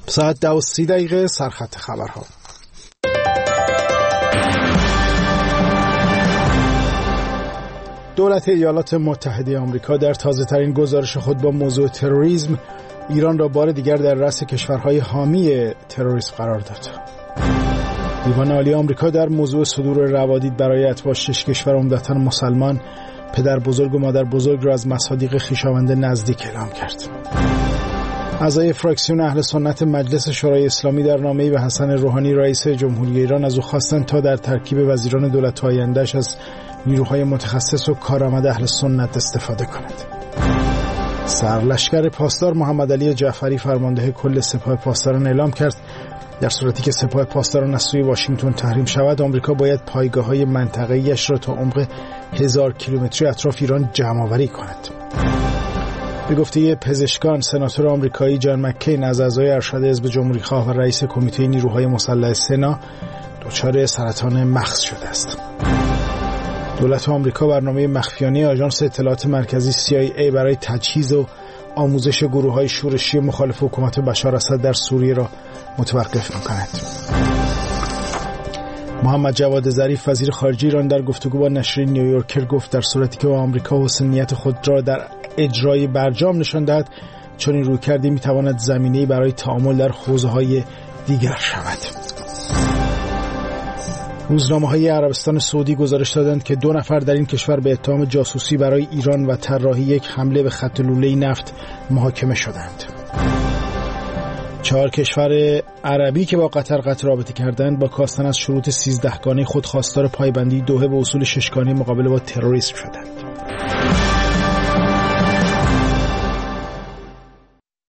ساعت 10:30 سرخط خبرها. دولت ایالات متحده آمریکا در تازه‌ترین گزارش خود با موضوع تروریسم ایران را بار دیگر در رأس کشورهای حامی تروریسم قرار داد. دیوان عالی آمریکا در موضوع صدور روادید برای اتباع 6 کشور عمدتاً مسلمان، پدر بزرگ و مادر بزرگ را از مصادیق خویشاوند نزدیک اعلام کرد. اعضای فراکسیون اهل سنت مجلس شورای اسلامی در نامه‌ای به حسن روحانی رئیس جمهوری ایران از او خواستند تا در ترکیب وزیران دولت آینده‌اش از نیروهای متخصص و کارآمد اهل سنت استفاده کند. سرلشکر پاسدار محمد علی جعفری فرمانده کل سپاه پاسداران اعلام کرد در صورتی که سپاه پاسداران از سوی واشنگتن تحریم شود، آمریکا باید پایگاه‌های منطقه‌ایش را تا عمق 1000 کیلومتری اطراف ایران جمع‌آوری کند. به گفته پزشکان، سناتور آمریکایی جان مکین از اعضای ارشد حزب جمهوری‌خواه و رئیس کمیته نیروهای مسلح سنا دچار سرطان مغز شده است. دولت آمریکا برنامه مخفیانه آژانس اطلاعات مرکزی CIA برای تجهیز و آموزش گروه‌های شورشی مخالف حکومت بشار اسد در سوریه را متوقف می‌کند. محمد جواد ظریف وزیر خارجه ایران در گفتگو با نشریه نیویورکر گفت در صورتی که آمریکا حسن نیت خود را در اجرای برجام نشان دهد، چون این رویکردی می‌تواند زمینه‌ای برای تعامل در حوزه‌های دیگر شود. روزنامه‌های عربستان سعودی گزارش دادند که 2 نفر در این کشور به اتهام جاسوسی برای ایران و طراحی یک حمله به خط لوله نفت محاکمه شدند. 4 کشور عربی که با قطر رابطه کردند با کاستن از شروط 13 گانه خود خواستار پایبندی دوحه به اصول 6 گانه مقابله با تروریسم شدند.